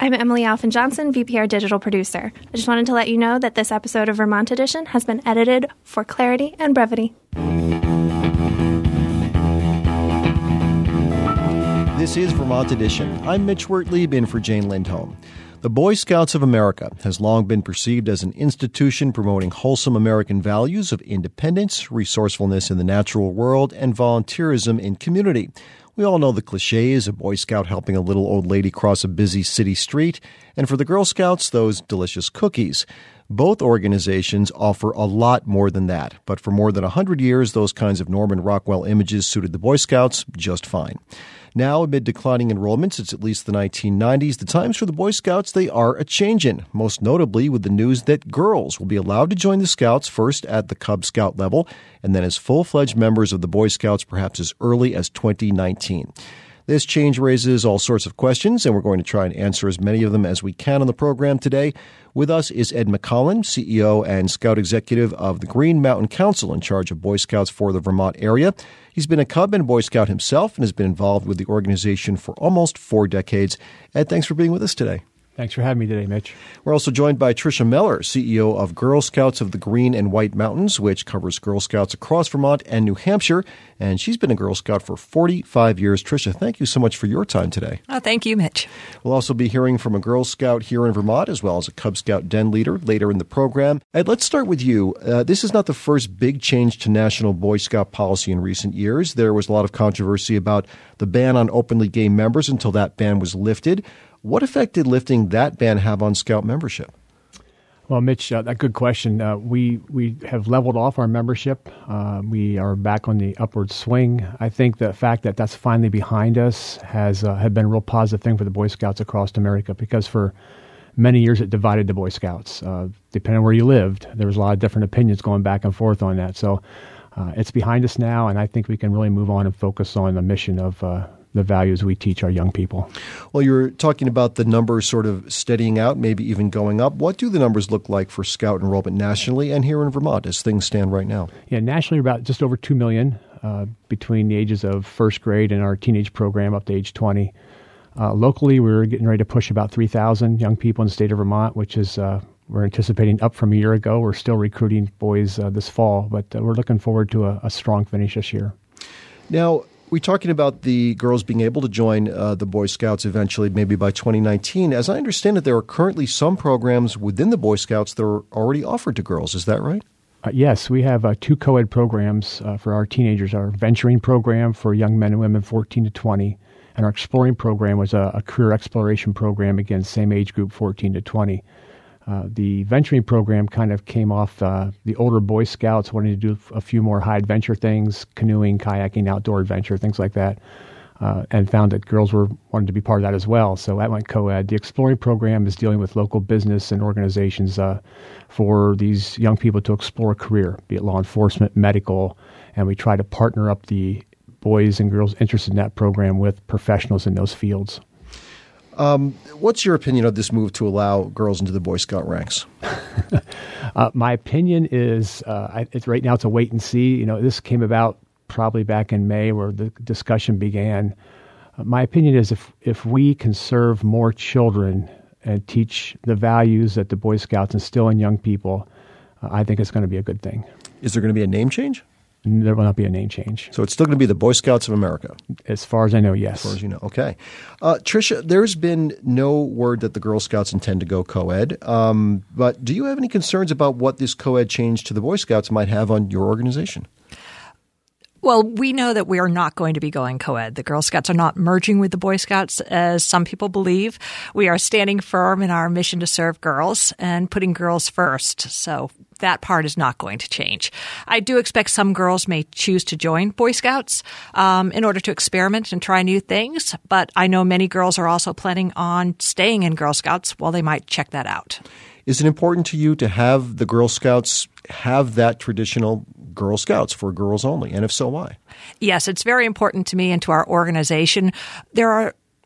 I'm Emily Alphen-Johnson, VPR Digital Producer. I just wanted to let you know that this episode of Vermont Edition has been edited for clarity and brevity. This is Vermont Edition. I'm Mitch Wertlieb in for Jane Lindholm. The Boy Scouts of America has long been perceived as an institution promoting wholesome American values of independence, resourcefulness in the natural world, and volunteerism in community. We all know the cliches, a Boy Scout helping a little old lady cross a busy city street, and for the Girl Scouts, those delicious cookies. Both organizations offer a lot more than that, but for more than 100 years, those kinds of Norman Rockwell images suited the Boy Scouts just fine. Now, amid declining enrollment since at least the 1990s, the times for the Boy Scouts, they are a-changin', most notably with the news that girls will be allowed to join the Scouts first at the Cub Scout level and then as full-fledged members of the Boy Scouts perhaps as early as 2019. This change raises all sorts of questions, and we're going to try and answer as many of them as we can on the program today. With us is Ed McCollin, CEO and Scout Executive of the Green Mountain Council in charge of Boy Scouts for the Vermont area. He's been a Cub and Boy Scout himself and has been involved with the organization for almost 4 decades. Ed, thanks for being with us today. Thanks for having me today, Mitch. We're also joined by Tricia Meller, CEO of Girl Scouts of the Green and White Mountains, which covers Girl Scouts across Vermont and New Hampshire. And she's been a Girl Scout for 45 years. Tricia, thank you so much for your time today. Oh, thank you, Mitch. We'll also be hearing from a Girl Scout here in Vermont, as well as a Cub Scout den leader later in the program. Ed, let's start with you. This is not the first big change to national Boy Scout policy in recent years. There was a lot of controversy about the ban on openly gay members until that ban was lifted. What effect did lifting that ban have on Scout membership? Well, Mitch, a good question. We have leveled off our membership. We are back on the upward swing. I think the fact that that's finally behind us has been a real positive thing for the Boy Scouts across America, because for many years it divided the Boy Scouts. Depending on where you lived, there was a lot of different opinions going back and forth on that. So it's behind us now, and I think we can really move on and focus on the mission of the values we teach our young people. Well, you're talking about the numbers sort of steadying out, maybe even going up. What do the numbers look like for Scout enrollment nationally and here in Vermont as things stand right now? Yeah, nationally about just over 2 million between the ages of first grade and our teenage program up to age 20. Locally, we're getting ready to push about 3,000 young people in the state of Vermont, which is we're anticipating up from a year ago. We're still recruiting boys this fall, but we're looking forward to a strong finish this year. Now, we're talking about the girls being able to join the Boy Scouts eventually, maybe by 2019. As I understand it, there are currently some programs within the Boy Scouts that are already offered to girls. Is that right? Yes, we have 2 co-ed programs for our teenagers. Our venturing program for young men and women 14 to 20, and our exploring program was a career exploration program, again, same age group, 14 to 20. The venturing program kind of came off the older Boy Scouts wanting to do a few more high adventure things, canoeing, kayaking, outdoor adventure, things like that, and found that girls wanted to be part of that as well. So that went co-ed. The exploring program is dealing with local business and organizations for these young people to explore a career, be it law enforcement, medical, and we try to partner up the boys and girls interested in that program with professionals in those fields. What's your opinion of this move to allow girls into the Boy Scout ranks? My opinion is right now it's a wait and see. You know, this came about probably back in May where the discussion began. My opinion is if we can serve more children and teach the values that the Boy Scouts instill in young people, I think it's going to be a good thing. Is there going to be a name change? There will not be a name change. So it's still going to be the Boy Scouts of America? As far as I know, yes. As far as you know. Okay. Tricia, there's been no word that the Girl Scouts intend to go co-ed. But do you have any concerns about what this co-ed change to the Boy Scouts might have on your organization? Well, we know that we are not going to be going co-ed. The Girl Scouts are not merging with the Boy Scouts, as some people believe. We are standing firm in our mission to serve girls and putting girls first. So that part is not going to change. I do expect some girls may choose to join Boy Scouts in order to experiment and try new things. But I know many girls are also planning on staying in Girl Scouts while they might check that out. Is it important to you to have the Girl Scouts have that traditional Girl Scouts for girls only? And if so, why? Yes, it's very important to me and to our organization. There are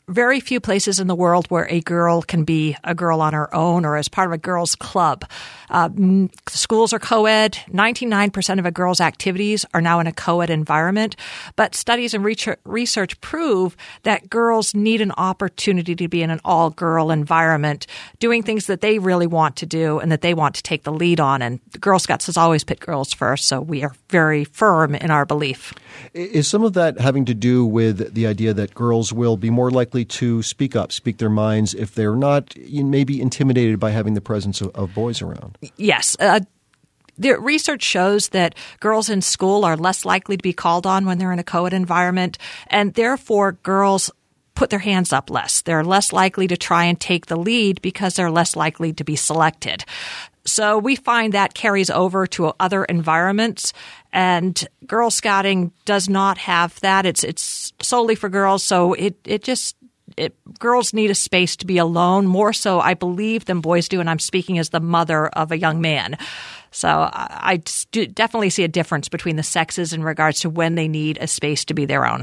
very few places in the world where a girl can be a girl on her own or as part of a girls' club. Schools are co-ed. 99% of a girl's activities are now in a co-ed environment. But studies and research prove that girls need an opportunity to be in an all-girl environment, doing things that they really want to do and that they want to take the lead on. And the Girl Scouts has always put girls first, so we are very firm in our belief. Is some of that having to do with the idea that girls will be more likely to speak up, speak their minds, if they're not maybe intimidated by having the presence of boys around? Yes. The research shows that girls in school are less likely to be called on when they're in a co-ed environment, and therefore girls put their hands up less. They're less likely to try and take the lead because they're less likely to be selected. So we find that carries over to other environments, and Girl Scouting does not have that. It's solely for girls, so girls need a space to be alone, more so, I believe, than boys do, and I'm speaking as the mother of a young man. So I definitely see a difference between the sexes in regards to when they need a space to be their own.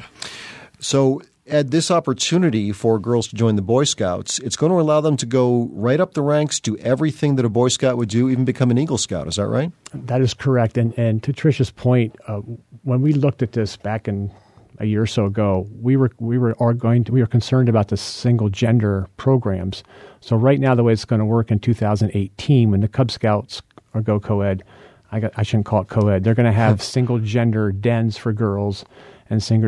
So Ed, this opportunity for girls to join the Boy Scouts, it's going to allow them to go right up the ranks, do everything that a Boy Scout would do, even become an Eagle Scout. Is that right? That is correct. And to Tricia's point, when we looked at this back in a year or so ago, we were concerned about the single gender programs. So right now, the way it's going to work in 2018, when the Cub Scouts go co-ed, I shouldn't call it co-ed. They're going to have single gender dens for girls and single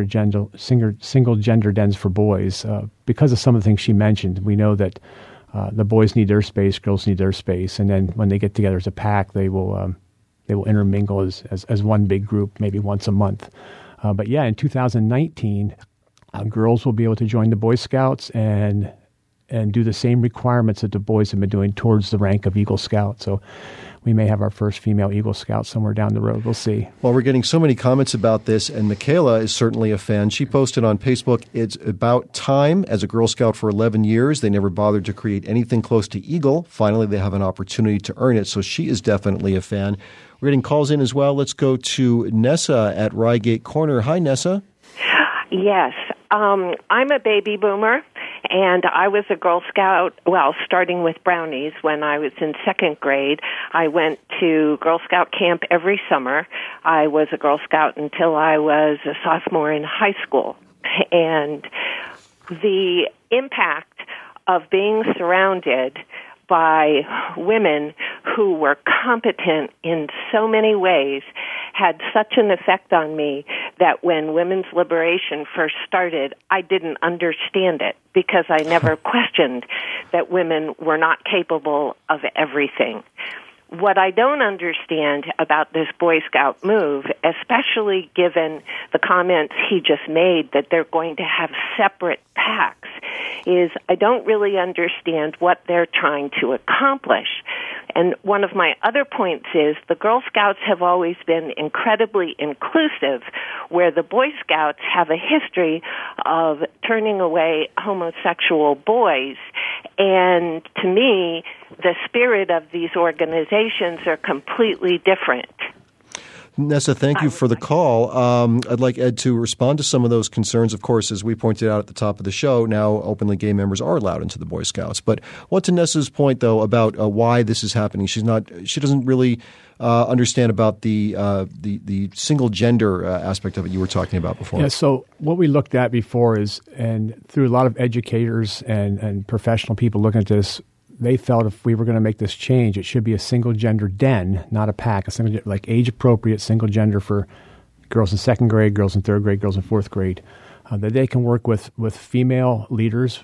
gender dens for boys. Because of some of the things she mentioned, we know that the boys need their space, girls need their space, and then when they get together as a pack, they will intermingle as one big group, maybe once a month. But yeah, in 2019, girls will be able to join the Boy Scouts and do the same requirements that the boys have been doing towards the rank of Eagle Scout. So we may have our first female Eagle Scout somewhere down the road. We'll see. Well, we're getting so many comments about this, and Michaela is certainly a fan. She posted on Facebook, "It's about time. As a Girl Scout for 11 years, they never bothered to create anything close to Eagle. Finally, they have an opportunity to earn it." So she is definitely a fan. We're getting calls in as well. Let's go to Nessa at Rygate Corner. Hi, Nessa. Yes. I'm a baby boomer, and I was a Girl Scout, starting with Brownies when I was in second grade. I went to Girl Scout camp every summer. I was a Girl Scout until I was a sophomore in high school. And the impact of being surrounded by women who were competent in so many ways had such an effect on me that when women's liberation first started, I didn't understand it because I never questioned that women were not capable of everything. What I don't understand about this Boy Scout move, especially given the comments he just made that they're going to have separate packs, is I don't really understand what they're trying to accomplish. And one of my other points is the Girl Scouts have always been incredibly inclusive, where the Boy Scouts have a history of turning away homosexual boys. And to me, the spirit of these organizations are completely different. Nessa, thank you for the call. I'd like Ed to respond to some of those concerns. Of course, as we pointed out at the top of the show, now openly gay members are allowed into the Boy Scouts. But what to Nessa's point, though, about why this is happening? She doesn't really understand about the single gender aspect of it you were talking about before. Yeah, so what we looked at before is, and through a lot of educators and professional people looking at this, they felt if we were going to make this change, it should be a single gender den, not a pack, like age appropriate single gender for girls in second grade, girls in third grade, girls in fourth grade, that they can work with female leaders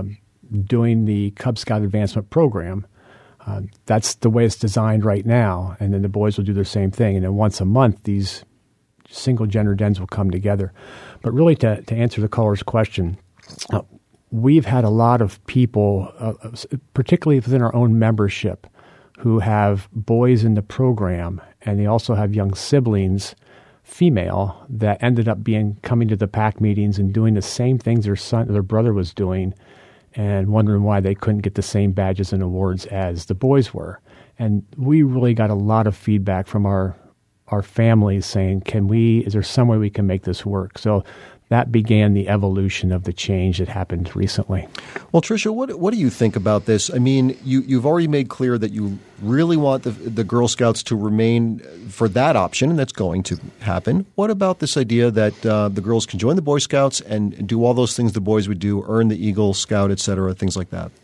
doing the Cub Scout Advancement Program. That's the way it's designed right now, and then the boys will do the same thing. And then once a month, these single gender dens will come together. But really, to answer the caller's question, we've had a lot of people, particularly within our own membership, who have boys in the program, and they also have young siblings, female, that ended up coming to the PAC meetings and doing the same things their brother was doing, and wondering why they couldn't get the same badges and awards as the boys were. And we really got a lot of feedback from our families saying, is there some way we can make this work? So that began the evolution of the change that happened recently. Well, Tricia, what do you think about this? I mean, you've already made clear that you really want the Girl Scouts to remain for that option, and that's going to happen. What about this idea that the girls can join the Boy Scouts and do all those things the boys would do, earn the Eagle Scout, et cetera, things like that?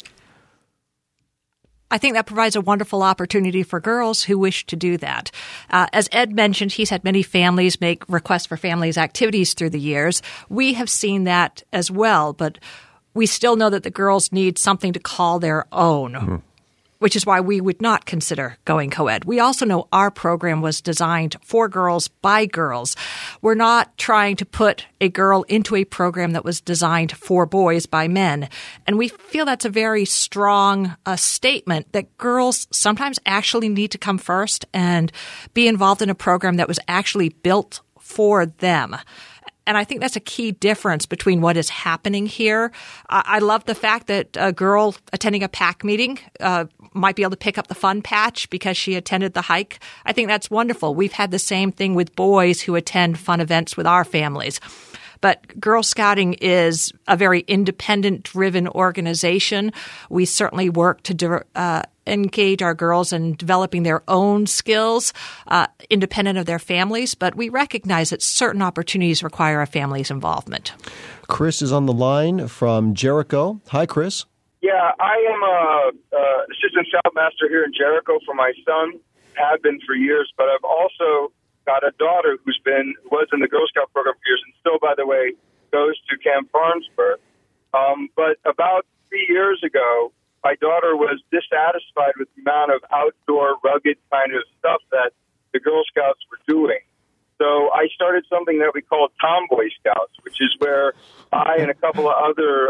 I think that provides a wonderful opportunity for girls who wish to do that. As Ed mentioned, he's had many families make requests for families' activities through the years. We have seen that as well, but we still know that the girls need something to call their own, which is why we would not consider going co-ed. We also know our program was designed for girls by girls. We're not trying to put a girl into a program that was designed for boys by men. And we feel that's a very strong statement that girls sometimes actually need to come first and be involved in a program that was actually built for them. And I think that's a key difference between what is happening here. I love the fact that a girl attending a PAC meeting might be able to pick up the fun patch because she attended the hike. I think that's wonderful. We've had the same thing with boys who attend fun events with our families. But Girl Scouting is a very independent-driven organization. We certainly work to engage our girls in developing their own skills, independent of their families. But we recognize that certain opportunities require a family's involvement. Chris is on the line from Jericho. Hi, Chris. Yeah, I am a assistant scoutmaster here in Jericho for my son. Have been for years, but I've also got a daughter who was in the Girl Scout program for years, and still, by the way, goes to Camp Farnsworth. But about 3 years ago, my daughter was dissatisfied with the amount of outdoor, rugged kind of stuff that the Girl Scouts were doing. So I started something that we call Tomboy Scouts, which is where I and a couple of other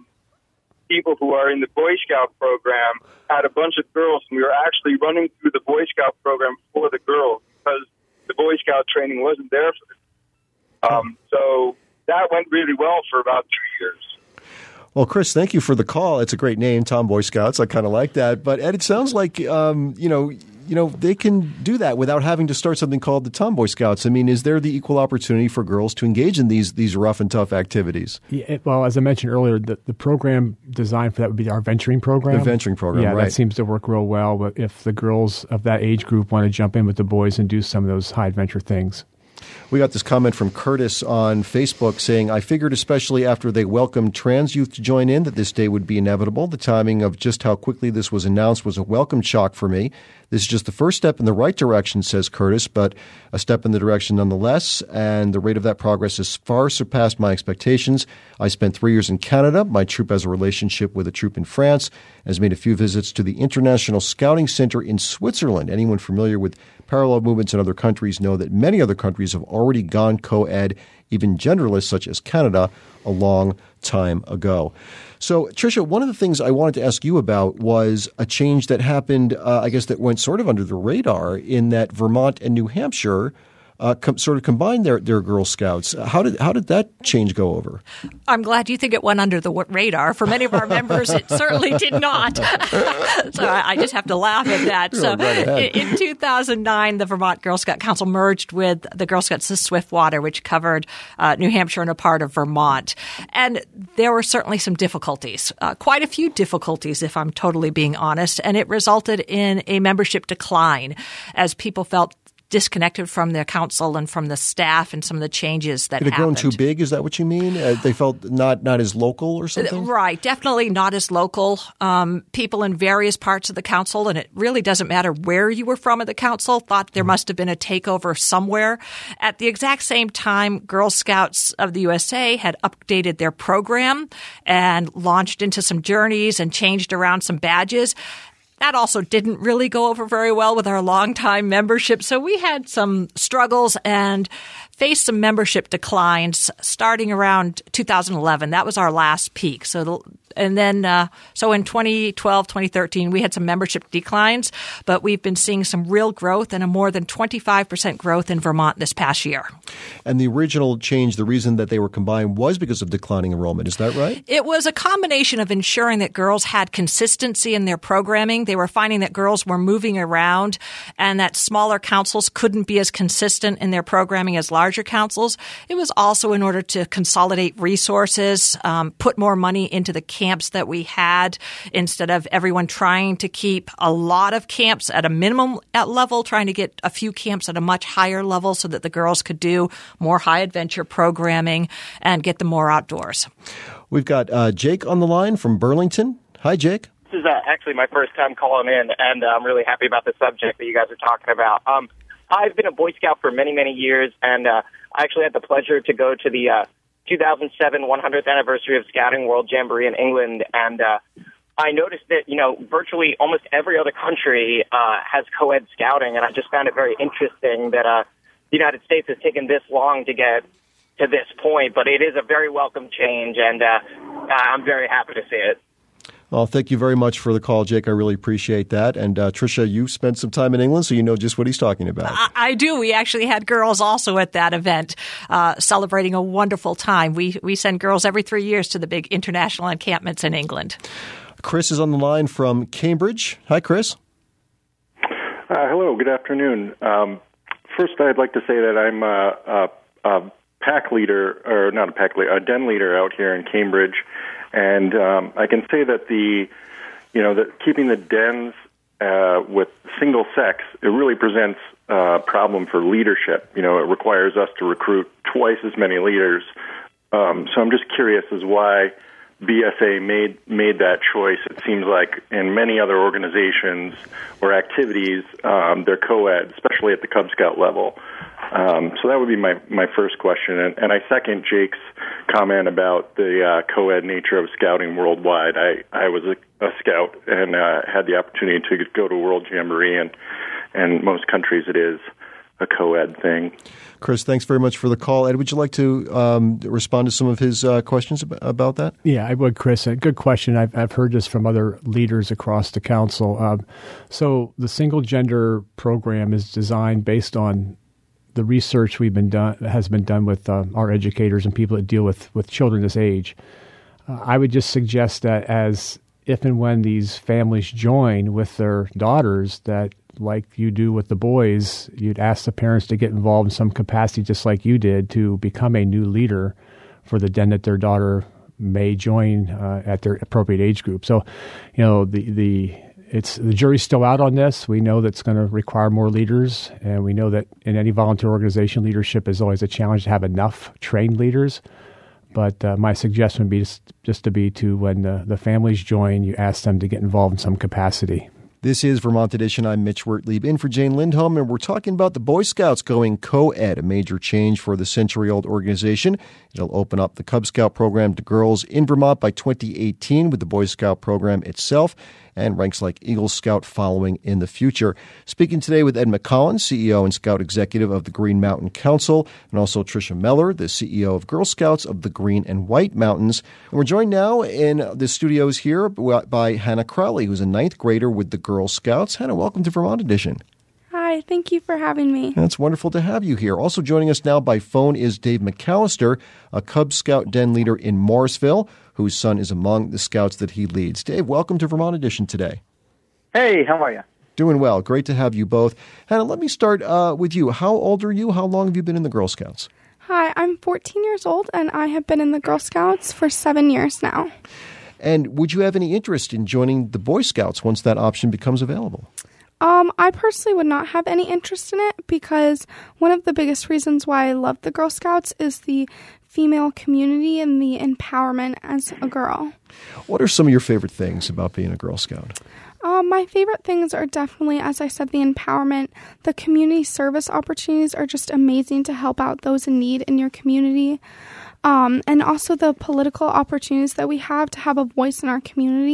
people who are in the Boy Scout program had a bunch of girls, and we were actually running through the Boy Scout program for the girls because the Boy Scout training wasn't there for them. So that went really well for about 2 years. Well, Chris, thank you for the call. It's a great name, Tomboy Scouts. I kind of like that. But Ed, it sounds like they can do that without having to start something called the Tomboy Scouts. I mean, is there the equal opportunity for girls to engage in these rough and tough activities? Yeah, well, as I mentioned earlier, the program designed for that would be our venturing program. The venturing program, yeah, right. That seems to work real well. But if the girls of that age group want to jump in with the boys and do some of those high adventure things. We got this comment from Curtis on Facebook saying, I figured especially after they welcomed trans youth to join in that this day would be inevitable. The timing of just how quickly this was announced was a welcome shock for me. This is just the first step in the right direction, says Curtis, but a step in the direction nonetheless, and the rate of that progress has far surpassed my expectations. I spent 3 years in Canada. My troop has a relationship with a troop in France and has made a few visits to the International Scouting Center in Switzerland. Anyone familiar with parallel movements in other countries know that many other countries have already gone co-ed, even genderless, such as Canada, a long time ago. So, Tricia, one of the things I wanted to ask you about was a change that happened, I guess, that went sort of under the radar in that Vermont and New Hampshire sort of combined their Girl Scouts. How did that change go over? I'm glad you think it went under the radar. For many of our members, it certainly did not. So I just have to laugh at that. So in 2009, the Vermont Girl Scout Council merged with the Girl Scouts of Swiftwater, which covered New Hampshire and a part of Vermont. And there were certainly some difficulties, quite a few difficulties, if I'm totally being honest. And it resulted in a membership decline as people felt disconnected from their council and from the staff and some of the changes that happened. Had it grown too big? Is that what you mean? They felt not as local or something? Right. Definitely not as local. People in various parts of the council, and it really doesn't matter where you were from at the council, thought there must have been a takeover somewhere. At the exact same time, Girl Scouts of the USA had updated their program and launched into some journeys and changed around some badges. That also didn't really go over very well with our longtime membership. So we had some struggles and faced some membership declines starting around 2011. That was our last peak. So And then, so in 2012, 2013, we had some membership declines, but we've been seeing some real growth and a more than 25% growth in Vermont this past year. And the original change, the reason that they were combined was because of declining enrollment. Is that right? It was a combination of ensuring that girls had consistency in their programming. They were finding that girls were moving around and that smaller councils couldn't be as consistent in their programming as larger councils. It was also in order to consolidate resources, put more money into the camps that we had instead of everyone trying to keep a lot of camps at a minimum level, trying to get a few camps at a much higher level so that the girls could do more high adventure programming and get them more outdoors. We've got Jake on the line from Burlington. Hi, Jake. This is actually my first time calling in, and I'm really happy about the subject that you guys are talking about. I've been a Boy Scout for many, many years, and I actually had the pleasure to go to the 2007 100th anniversary of Scouting World Jamboree in England, and I noticed that, virtually almost every other country has co-ed scouting, and I just found it very interesting that the United States has taken this long to get to this point, but it is a very welcome change, and I'm very happy to see it. Well, thank you very much for the call, Jake. I really appreciate that. And Tricia, you spent some time in England, so you know just what he's talking about. I do. We actually had girls also at that event celebrating a wonderful time. We send girls every 3 years to the big international encampments in England. Chris is on the line from Cambridge. Hi, Chris. Hello. Good afternoon. First, I'd like to say that I'm a pack leader, or not a pack leader, a den leader out here in Cambridge. And I can say that that keeping the dens with single sex, it really presents a problem for leadership. It requires us to recruit twice as many leaders. So I'm just curious as why BSA made that choice. It seems like in many other organizations or activities, they're co-ed, especially at the Cub Scout level. So that would be my first question. And I second Jake's comment about the co-ed nature of scouting worldwide. I was a scout and had the opportunity to go to World Jamboree, and most countries it is a co-ed thing. Chris, thanks very much for the call. Ed, would you like to respond to some of his questions about that? Yeah, I would, Chris. A good question. I've heard this from other leaders across the council. So the single-gender program is designed based on the research has been done with our educators and people that deal with children this age. I would just suggest that if and when these families join with their daughters, that like you do with the boys, you'd ask the parents to get involved in some capacity, just like you did, to become a new leader for the den that their daughter may join at their appropriate age group. So, the jury's still out on this. We know that's going to require more leaders, and we know that in any volunteer organization, leadership is always a challenge to have enough trained leaders. But my suggestion would be just to be when the families join, you ask them to get involved in some capacity. This is Vermont Edition. I'm Mitch Wertlieb in for Jane Lindholm, and we're talking about the Boy Scouts going co-ed, a major change for the century-old organization. It'll open up the Cub Scout program to girls in Vermont by 2018 with the Boy Scout program itself, and ranks like Eagle Scout following in the future. Speaking today with Ed McCollins, CEO and Scout Executive of the Green Mountain Council, and also Tricia Meller, the CEO of Girl Scouts of the Green and White Mountains. And we're joined now in the studios here by Hannah Crowley, who's a 9th grader with the Girl Scouts. Hannah, welcome to Vermont Edition. Hi, thank you for having me. It's wonderful to have you here. Also joining us now by phone is Dave McAllister, a Cub Scout den leader in Morrisville, whose son is among the Scouts that he leads. Dave, welcome to Vermont Edition today. Hey, how are you? Doing well. Great to have you both. Hannah, let me start with you. How old are you? How long have you been in the Girl Scouts? Hi, I'm 14 years old, and I have been in the Girl Scouts for 7 years now. And would you have any interest in joining the Boy Scouts once that option becomes available? I personally would not have any interest in it because one of the biggest reasons why I love the Girl Scouts is the female community and the empowerment as a girl. What are some of your favorite things about being a Girl Scout? My favorite things are definitely, as I said, the empowerment. The community service opportunities are just amazing to help out those in need in your community. And also the political opportunities that we have to have a voice in our community.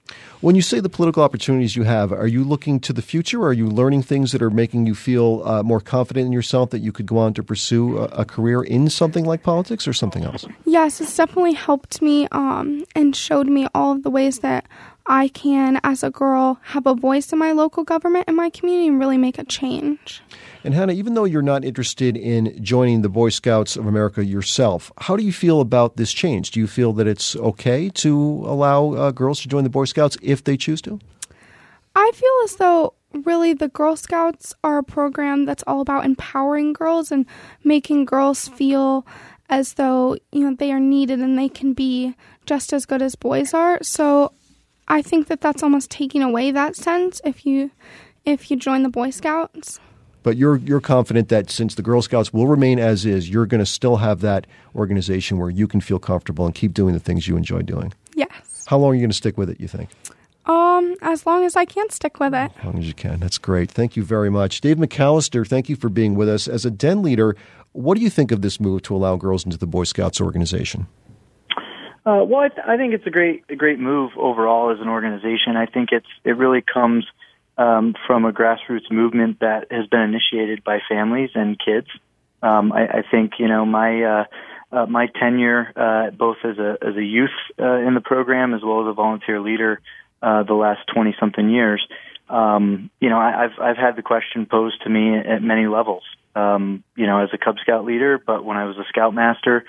When you say the political opportunities you have, are you looking to the future? Or are you learning things that are making you feel more confident in yourself that you could go on to pursue a career in something like politics or something else? Yes, it's definitely helped me and showed me all of the ways that I can, as a girl, have a voice in my local government and my community and really make a change. And Hannah, even though you're not interested in joining the Boy Scouts of America yourself, how do you feel about this change? Do you feel that it's okay to allow girls to join the Boy Scouts if they choose to? I feel as though really the Girl Scouts are a program that's all about empowering girls and making girls feel as though, they are needed and they can be just as good as boys are. So I think that that's almost taking away that sense if you join the Boy Scouts. But you're confident that since the Girl Scouts will remain as is, you're going to still have that organization where you can feel comfortable and keep doing the things you enjoy doing. Yes. How long are you going to stick with it, you think? As long as I can stick with it. As long as you can. That's great. Thank you very much. Dave McAllister, thank you for being with us. As a den leader, what do you think of this move to allow girls into the Boy Scouts organization? Well, I think it's a great move overall as an organization. I think it really comes from a grassroots movement that has been initiated by families and kids. I think my tenure both as a youth in the program as well as a volunteer leader the last 20-something years. I've had the question posed to me at many levels. As a Cub Scout leader, but when I was a Scoutmaster,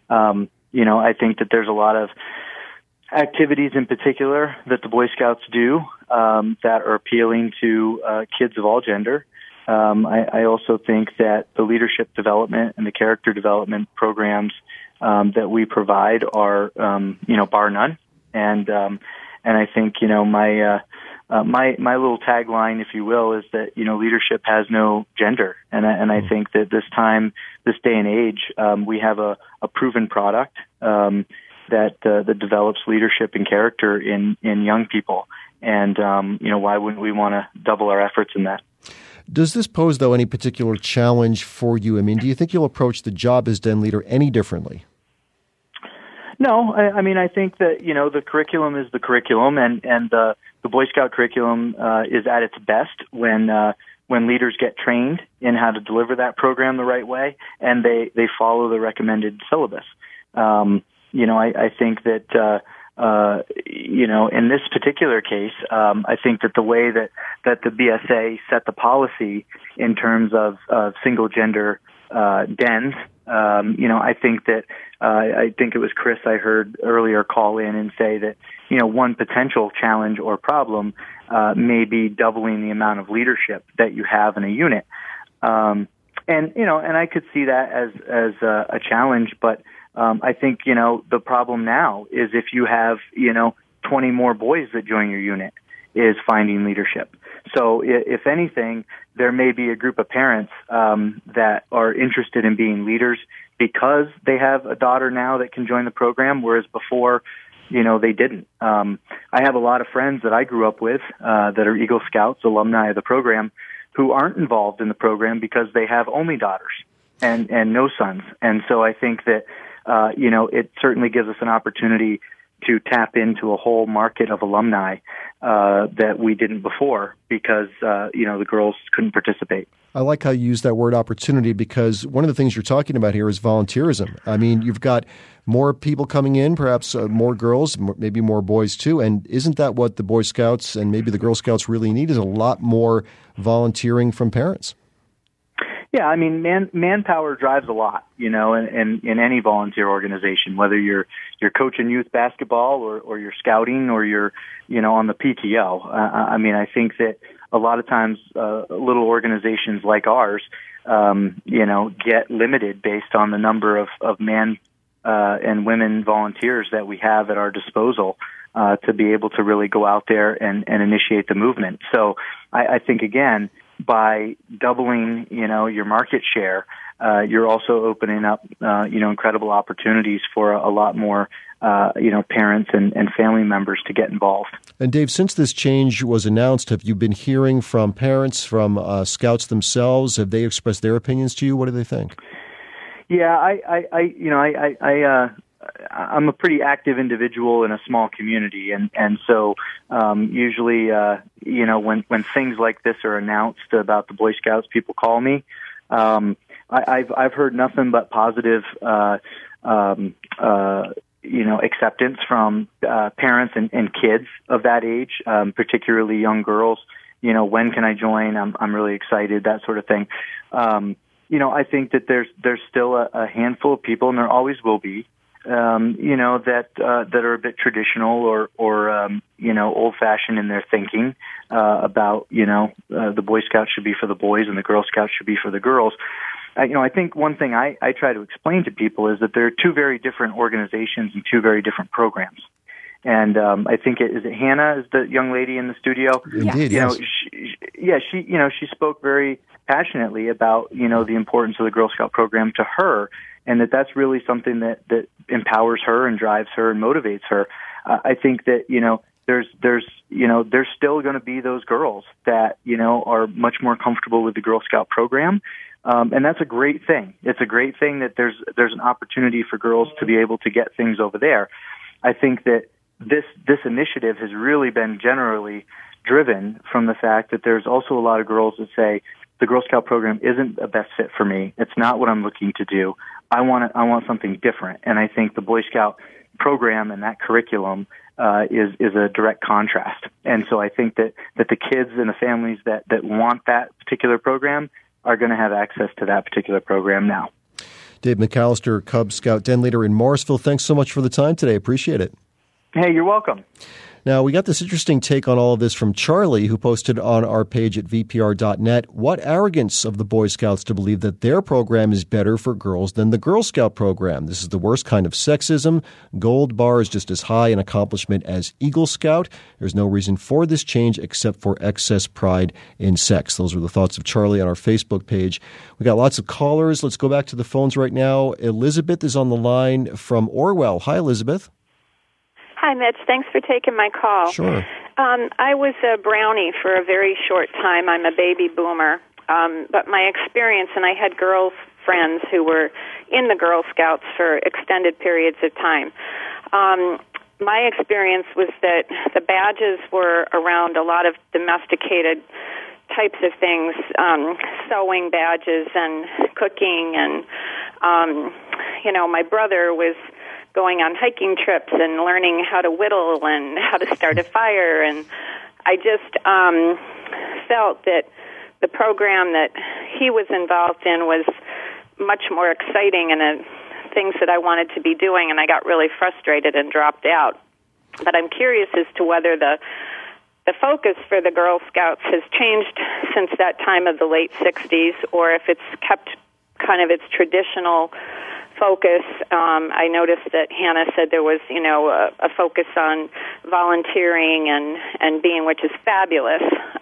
I think that there's a lot of activities in particular that the Boy Scouts do that are appealing to kids of all gender. I also think that the leadership development and the character development programs that we provide are, bar none. And I think, my little tagline, if you will, is that, leadership has no gender. And I think that this day and age, we have a proven product that develops leadership and character in young people. And, why wouldn't we want to double our efforts in that? Does this pose, though, any particular challenge for you? I mean, do you think you'll approach the job as den leader any differently? No, I think that, the curriculum is the curriculum, and the Boy Scout curriculum is at its best when leaders get trained in how to deliver that program the right way, and they follow the recommended syllabus. I think that, in this particular case, I think that the way that the BSA set the policy in terms of single gender dens, I think that I think it was Chris I heard earlier call in and say that, one potential challenge or problem may be doubling the amount of leadership that you have in a unit. And I could see that as a challenge, but I think, the problem now is if you have, 20 more boys that join your unit is finding leadership. So if anything, there may be a group of parents that are interested in being leaders because they have a daughter now that can join the program, whereas before, they didn't. I have a lot of friends that I grew up with that are Eagle Scouts, alumni of the program, who aren't involved in the program because they have only daughters and no sons. And so I think that, it certainly gives us an opportunity to tap into a whole market of alumni that we didn't before because, the girls couldn't participate. I like how you use that word opportunity because one of the things you're talking about here is volunteerism. I mean, you've got more people coming in, perhaps more girls, maybe more boys too. And isn't that what the Boy Scouts and maybe the Girl Scouts really need is a lot more volunteering from parents? Yeah, I mean, manpower drives a lot, in any volunteer organization, whether you're coaching youth basketball or you're scouting or you're, on the PTO. I think that a lot of times little organizations like ours, get limited based on the number of men and women volunteers that we have at our disposal to be able to really go out there and initiate the movement. So I think, again, by doubling, your market share, you're also opening up, incredible opportunities for a lot more, parents and family members to get involved. And Dave, since this change was announced, have you been hearing from parents, from Scouts themselves? Have they expressed their opinions to you? What do they think? Yeah, I'm a pretty active individual in a small community, and so usually, when things like this are announced about the Boy Scouts, people call me. I've heard nothing but positive, acceptance from parents and kids of that age, particularly young girls. When can I join? I'm really excited, that sort of thing. I think that there's still a handful of people, and there always will be, that are a bit traditional or old-fashioned in their thinking about the Boy Scouts should be for the boys and the Girl Scouts should be for the girls. I think one thing I try to explain to people is that there are two very different organizations and two very different programs. And I think is it Hannah is the young lady in the studio? Indeed, yes. She spoke very passionately about the importance of the Girl Scout program to her, and that's really something that empowers her and drives her and motivates her. I think that there's still going to be those girls that are much more comfortable with the Girl Scout program. And that's a great thing. It's a great thing that there's an opportunity for girls to be able to get things over there. I think that this initiative has really been generally driven from the fact that there's also a lot of girls that say the Girl Scout program isn't the best fit for me. It's not what I'm looking to do. I want something different. And I think the Boy Scout program and that curriculum is a direct contrast. And so I think that the kids and the families that want that particular program are going to have access to that particular program now. Dave McAllister, Cub Scout Den Leader in Morrisville, thanks so much for the time today. Appreciate it. Hey, you're welcome. Now, we got this interesting take on all of this from Charlie, who posted on our page at vpr.net. What arrogance of the Boy Scouts to believe that their program is better for girls than the Girl Scout program. This is the worst kind of sexism. Gold bar is just as high an accomplishment as Eagle Scout. There's no reason for this change except for excess pride in sex. Those were the thoughts of Charlie on our Facebook page. We got lots of callers. Let's go back to the phones right now. Elizabeth is on the line from Orwell. Hi, Elizabeth. Hi, Mitch. Thanks for taking my call. Sure. I was a Brownie for a very short time. I'm a baby boomer. But my experience, and I had girl friends who were in the Girl Scouts for extended periods of time. My experience was that the badges were around a lot of domesticated types of things, sewing badges and cooking. And, my brother was going on hiking trips and learning how to whittle and how to start a fire. And I just felt that the program that he was involved in was much more exciting and things that I wanted to be doing, and I got really frustrated and dropped out. But I'm curious as to whether the focus for the Girl Scouts has changed since that time of the late 60s, or if it's kept kind of its traditional focus. I noticed that Hannah said there was, a focus on volunteering and being, which is fabulous.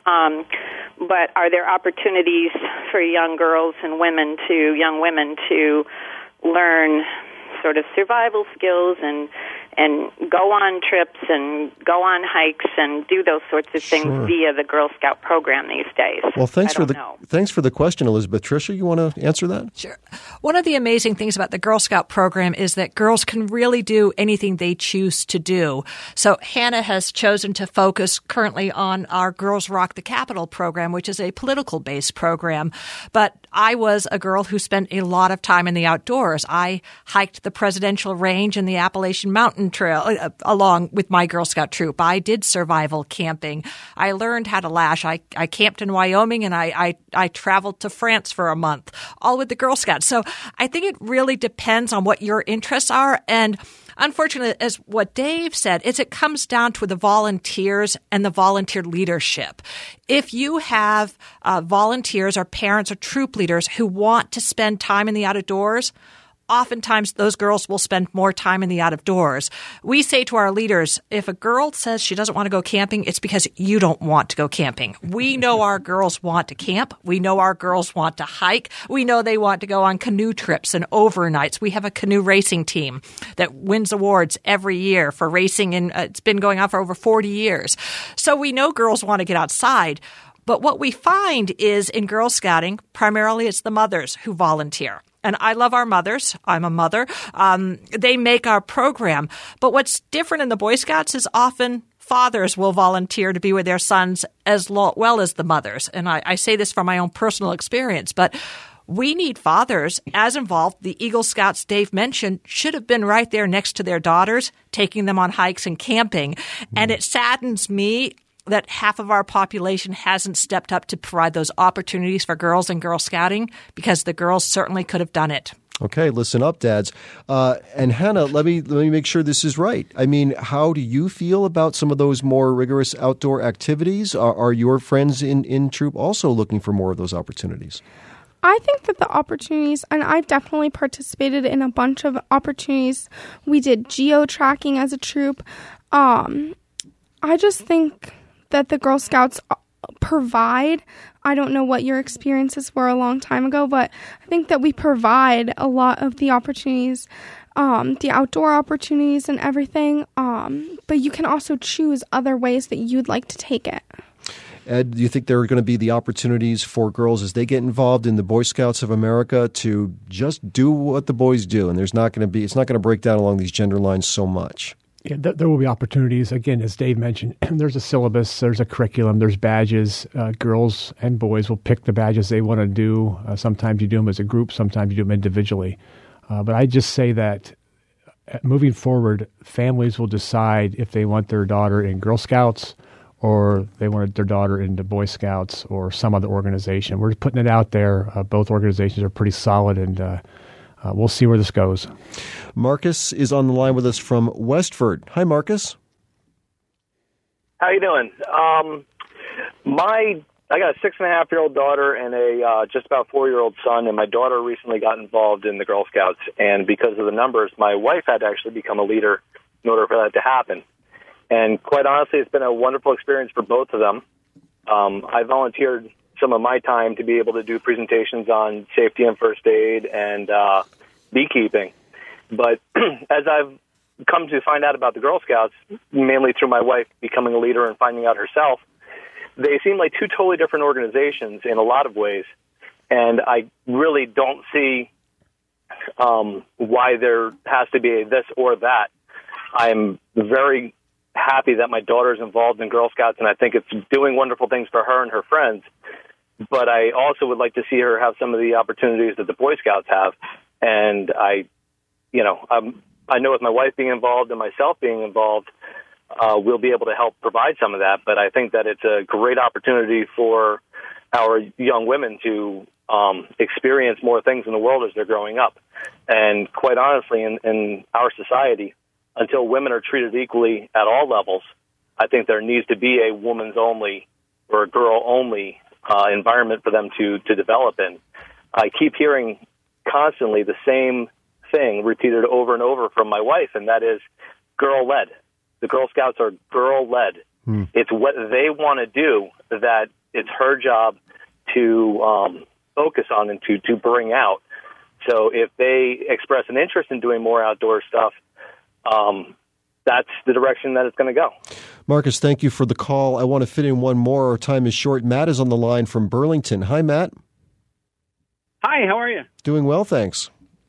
But are there opportunities for young girls and young women to learn sort of survival skills and go on trips and go on hikes and do those sorts of things via the Girl Scout program these days? Well, thanks for the question, Elizabeth. Tricia, you want to answer that? Sure. One of the amazing things about the Girl Scout program is that girls can really do anything they choose to do. So Hannah has chosen to focus currently on our Girls Rock the Capitol program, which is a political-based program. But I was a girl who spent a lot of time in the outdoors. I hiked the Presidential Range and the Appalachian Mountain Trail along with my Girl Scout troop. I did survival camping. I learned how to lash. I camped in Wyoming, and I traveled to France for a month, all with the Girl Scouts. So I think it really depends on what your interests are. And unfortunately, as what Dave said, it comes down to the volunteers and the volunteer leadership. If you have volunteers or parents or troop leaders who want to spend time in the outdoors, oftentimes those girls will spend more time in the outdoors. We say to our leaders, if a girl says she doesn't want to go camping, it's because you don't want to go camping. We know our girls want to camp. We know our girls want to hike. We know they want to go on canoe trips and overnights. We have a canoe racing team that wins awards every year for racing, and it's been going on for over 40 years. So we know girls want to get outside. But what we find is in Girl Scouting, primarily it's the mothers who volunteer. And I love our mothers. I'm a mother. They make our program. But what's different in the Boy Scouts is often fathers will volunteer to be with their sons as well as the mothers. And I say this from my own personal experience, but we need fathers as involved. The Eagle Scouts Dave mentioned should have been right there next to their daughters, taking them on hikes and camping. And it saddens me that half of our population hasn't stepped up to provide those opportunities for girls in Girl Scouting, because the girls certainly could have done it. Okay, listen up, dads. And Hannah, let me make sure this is right. I mean, how do you feel about some of those more rigorous outdoor activities? Are your friends in troop also looking for more of those opportunities? I think that the opportunities, and I've definitely participated in a bunch of opportunities. We did geo-tracking as a troop. I just think that the Girl Scouts provide, I don't know what your experiences were a long time ago, but I think that we provide a lot of the opportunities, the outdoor opportunities and everything, but you can also choose other ways that you'd like to take it. Ed, do you think there are going to be the opportunities for girls as they get involved in the Boy Scouts of America to just do what the boys do, and it's not going to break down along these gender lines so much? Yeah, there will be opportunities. Again, as Dave mentioned, there's a syllabus, there's a curriculum, there's badges. Girls and boys will pick the badges they want to do. Sometimes you do them as a group, sometimes you do them individually. But I just say that moving forward, families will decide if they want their daughter in Girl Scouts or they want their daughter in the Boy Scouts or some other organization. We're putting it out there. Both organizations are pretty solid, and we'll see where this goes. Marcus is on the line with us from Westford. Hi, Marcus. How you doing? I got a 6.5-year-old daughter and a just about 4-year-old son, and my daughter recently got involved in the Girl Scouts. And because of the numbers, my wife had to actually become a leader in order for that to happen. And quite honestly, it's been a wonderful experience for both of them. I volunteered some of my time to be able to do presentations on safety and first aid and beekeeping. But as I've come to find out about the Girl Scouts, mainly through my wife becoming a leader and finding out herself, they seem like two totally different organizations in a lot of ways. And I really don't see why there has to be a this or that. I'm very happy that my daughter's involved in Girl Scouts, and I think it's doing wonderful things for her and her friends. But I also would like to see her have some of the opportunities that the Boy Scouts have. And I know with my wife being involved and myself being involved, we'll be able to help provide some of that. But I think that it's a great opportunity for our young women to experience more things in the world as they're growing up. And quite honestly, in our society, until women are treated equally at all levels, I think there needs to be a woman's only or a girl only environment for them to develop in. I keep hearing constantly the same thing repeated over and over from my wife, and that is girl-led. The Girl Scouts are girl-led. It's what they want to do that it's her job to focus on and to bring out. So if they express an interest in doing more outdoor stuff, that's the direction that it's going to go. Marcus, thank you for the call. I want to fit in one more. Our time is short. Matt is on the line from Burlington. Hi, Matt. Hi, how are you? Doing well, thanks.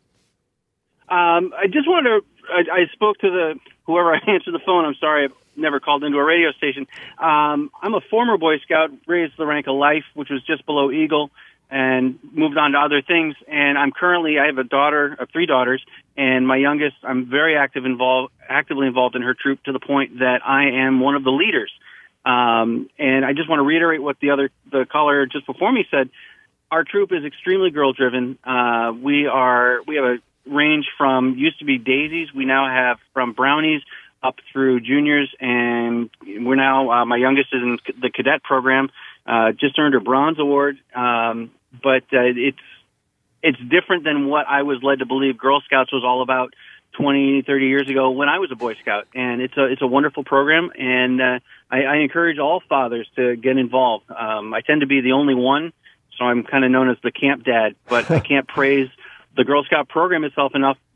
I just wanted to, I spoke to whoever I answered the phone. I'm sorry, I've never called into a radio station. I'm a former Boy Scout, raised the rank of Life, which was just below Eagle, and moved on to other things. And I have a daughter, 3 daughters, and my youngest, I'm very actively involved in her troop to the point that I am one of the leaders. And I just want to reiterate what the caller just before me said. Our troop is extremely girl-driven. We have a range from used to be daisies. We now have from brownies up through juniors, and we're now my youngest is in the cadet program. Just earned her bronze award. But it's different than what I was led to believe Girl Scouts was all about 20, 30 years ago when I was a Boy Scout. And it's a wonderful program, and I encourage all fathers to get involved. I tend to be the only one, so I'm kind of known as the camp dad, but I can't praise the Girl Scout program itself enough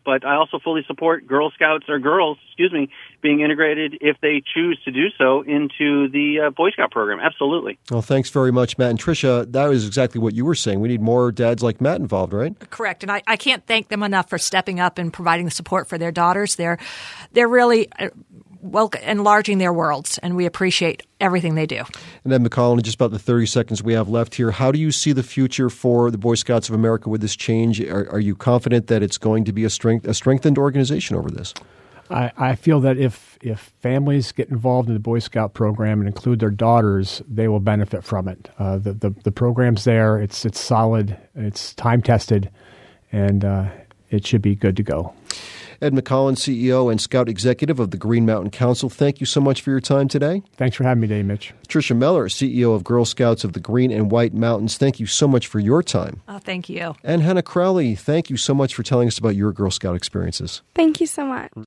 but I also fully support girls being integrated if they choose to do so into the Boy Scout program. Absolutely. Well, thanks very much, Matt and Tricia. That was exactly what you were saying. We need more dads like Matt involved, right? Correct. And I can't thank them enough for stepping up and providing the support for their daughters. They're really enlarging their worlds, and we appreciate everything they do. And Ed McCollum, in just about the 30 seconds we have left here, how do you see the future for the Boy Scouts of America with this change? Are you confident that it's going to be a strengthened organization over this? I feel that if families get involved in the Boy Scout program and include their daughters, they will benefit from it. The program's there. It's solid. It's time tested, and it should be good to go. Ed McCollum, CEO and Scout Executive of the Green Mountain Council, thank you so much for your time today. Thanks for having me today, Mitch. Tricia Meller, CEO of Girl Scouts of the Green and White Mountains, thank you so much for your time. Oh, thank you. And Hannah Crowley, thank you so much for telling us about your Girl Scout experiences. Thank you so much.